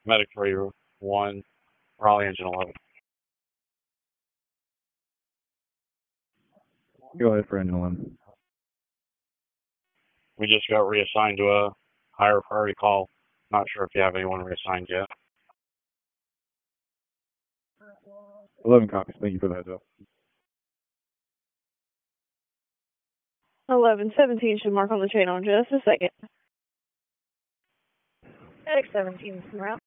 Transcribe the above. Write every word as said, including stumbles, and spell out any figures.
Medic three one, Raleigh Engine eleven. Go ahead for engine eleven. We just got reassigned to a higher priority call. Not sure if you have anyone reassigned yet. eleven copies. Thank you for the heads up. eleven seventeen should mark on the chain on just a second. Medic seventeen, route.